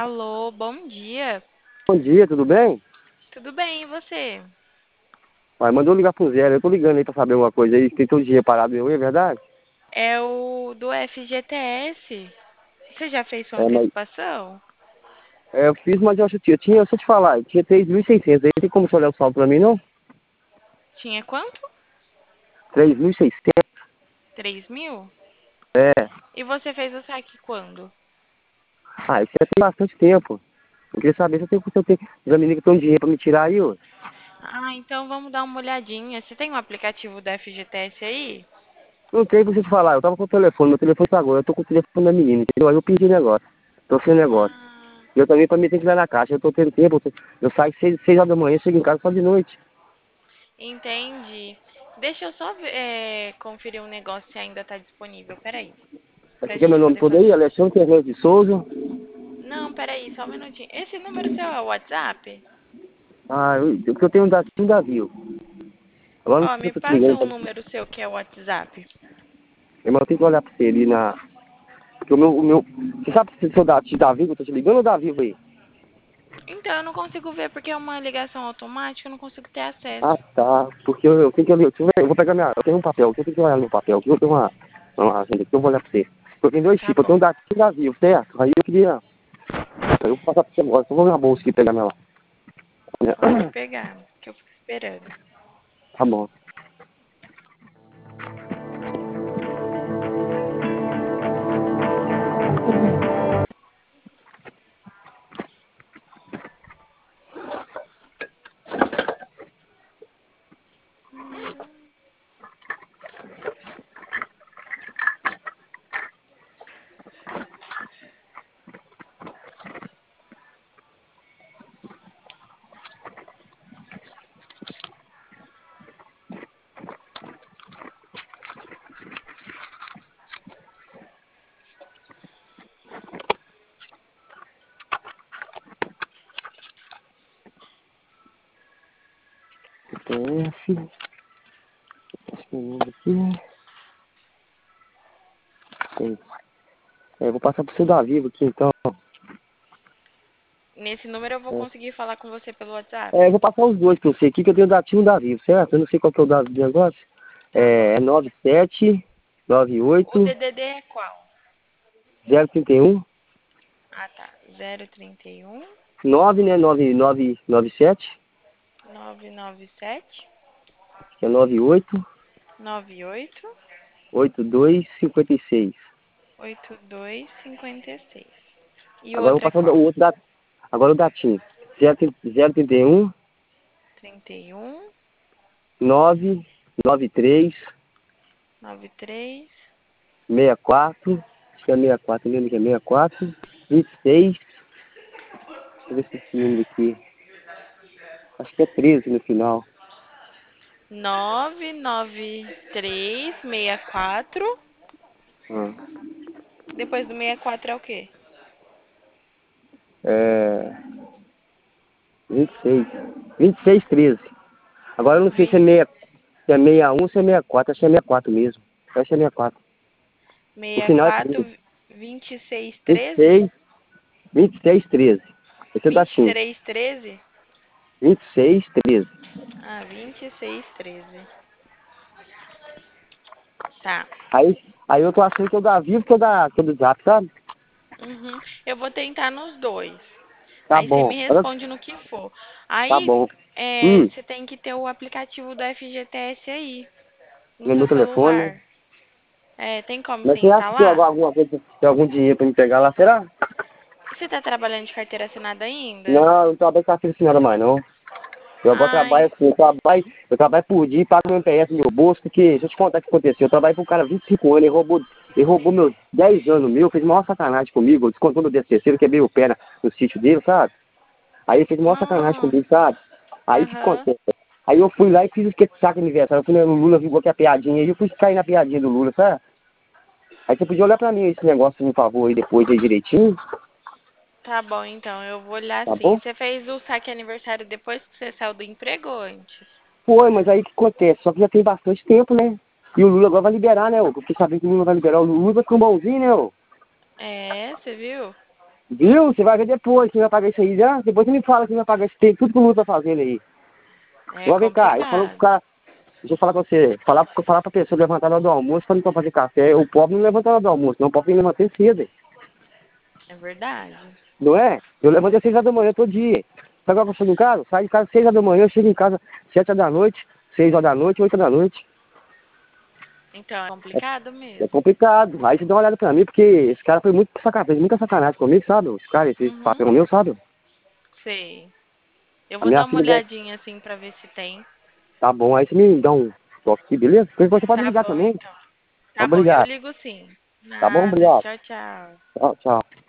Alô, bom dia. Bom dia, tudo bem? Tudo bem, e você? Vai, mandou ligar pro Zé, eu tô ligando aí pra saber alguma coisa aí, tem todo dia parado meu, é verdade? É o do FGTS. Você já fez sua É, mas, antecipação? eu fiz, mas deixa eu te falar, eu tinha 3.600 aí, tem como você olhar o saldo pra mim, não? Tinha quanto? 3.600. 3.000? É, E você fez o saque quando? isso já tem bastante tempo. Eu queria saber se eu tenho os amigos que estão dinheiro pra me tirar aí, ô. Ah, então vamos dar uma olhadinha. Você tem o aplicativo do FGTS aí? Não tem pra você te falar, eu tava com o telefone, meu telefone pagou, eu tô com o telefone da menina, entendeu? Aí eu pedi negócio, tô sem negócio. Ah, E eu também pra mim tem que ir lá na caixa, eu tô tendo tempo, eu saio 6 horas da manhã, chego em casa só de noite. entendi. Deixa eu só conferir um negócio se ainda tá disponível. Peraí, pra Aqui que é meu gente nome poder todo aí, fazer. Alexandre Fernandes de Souza. Não, peraí, só um minutinho. Esse número seu é o WhatsApp? Porque eu tenho um datinho da Vivo. Agora não Ó, sei se me eu tô te passa ligando. um número seu que é o WhatsApp. Irmão, eu tenho que olhar pra você ali na. Porque o meu. Você sabe se eu te da Vivo, eu tô te ligando ou da Vivo aí? Então, eu não consigo ver porque é uma ligação automática, eu não consigo ter acesso. Ah, tá. Porque eu tenho que olhar. Deixa eu ver, eu vou pegar minha. Eu tenho um papel, eu tenho que olhar no papel. Aqui eu tenho uma agenda aqui, eu vou olhar pra você. Eu tenho dois Tá tipos, eu tenho bom. um datinho da Vivo, certo? Aí eu queria. Aí eu vou passar pra você agora. Só vou na bolsa aqui pegar minha lá. Pode pegar, que eu fico esperando. Tá bom. CPF. Esse número aqui. Tem. Eu vou passar pro seu da Vivo aqui então. Nesse número eu vou É. conseguir falar com você pelo WhatsApp. Eu vou passar os dois pra você aqui, que eu tenho o datinho e o da Vivo, certo? Eu não sei qual que é o dado do negócio. Tá bom. É 97 O 98 DDD é qual? 031 Ah, tá. 031 9, né? 9997, 997 que é 98 98 8256. 8256. E o Agora eu vou outro é passar qual? o outro da, agora o datinho. 031 31 993 93 64. Acho que é 64 mesmo, que é 64 26. Deixa eu ver se esse número aqui. Acho que é 13 no final. 99364. Ah. Depois do 64 é o quê? É. 26. 26, 13. Agora eu não sei se é, 20, 61 ou se é 64. Acho que é 64 mesmo. Acho que é 64. O final é 13. 64 26 13? 26, 26, 13. Esse é o datinho. 23 13? 26, 13. Ah, 26 13. Tá. Aí eu tô achando que é o da Vivo que é o do Zap, sabe? Uhum. Eu vou tentar nos dois. Tá Aí você bom. me responde no que for. Tá Aí bom. Hum, você tem que ter o aplicativo do FGTS aí no no seu meu telefone. celular. É, tem como Mas você você acha que tem instalar? alguma coisa, tem algum dinheiro pra me pegar lá, será? Você tá trabalhando de carteira assinada ainda? Não, não trabalho com a senhora mais, não. Eu agora trabalho Ai, assim, eu trabalho por dia, pago meu MPS no meu bolso, porque, deixa eu te contar o que aconteceu. Eu trabalho com um cara há 25 anos, ele roubou meus 10 anos meu, fez maior sacanagem comigo, descontou meu 13º, quebrei o pé no sítio dele, sabe? Aí ele fez maior sacanagem nossa. comigo, sabe? Aí o que Aham. acontece? Aí eu fui lá e fiz o que saco aniversário. Eu fui no Lula, viu que a piadinha aí, eu fui cair na piadinha do Lula, sabe? Aí você podia olhar pra mim esse negócio, por favor, aí depois aí direitinho, Tá bom, então, eu vou olhar tá sim. bom? Você fez o saque aniversário depois que você saiu do emprego ou antes? Foi, mas aí o que acontece? Só que já tem bastante tempo, né? E o Lula agora vai liberar, né? Eu fiquei sabendo que o Lula vai liberar. O Lula vai ficar um bonzinho, né? Ô? É, você viu? Viu? Você vai ver depois quem vai pagar isso aí já. Depois você me fala quem vai pagar esse tempo, tudo que o Lula tá fazendo aí. É Agora vem cá, eu falo pro complicado. cara. Deixa eu falar com você. Falar pra pessoa levantar na hora do almoço pra não fazer café. O pobre não levanta na hora do almoço, não. O pobre tem que levantar cedo. É verdade. Não é? Eu levanto às 6 horas da manhã todo dia. Sabe qual que eu chego em casa? Saio de casa às 6 horas da manhã, eu chego em casa 7 horas da noite, 6 horas da noite, 8 horas da noite. Então é complicado É mesmo. complicado. Aí você dá uma olhada pra mim, porque esse cara foi muito sacanagem, fez muita sacanagem comigo, sabe? Esse cara, esse Uhum. patrão meu, sabe? Sei. Eu A vou minha dar uma filha deve. olhadinha assim pra ver se tem. Tá bom, aí você me dá um toque aqui, beleza? Depois você pode me Tá ligar bom, também. então. Tá bom, eu Obrigado. ligo sim. Tá bom? Nada. Obrigado. Tchau, tchau. Tchau, tchau.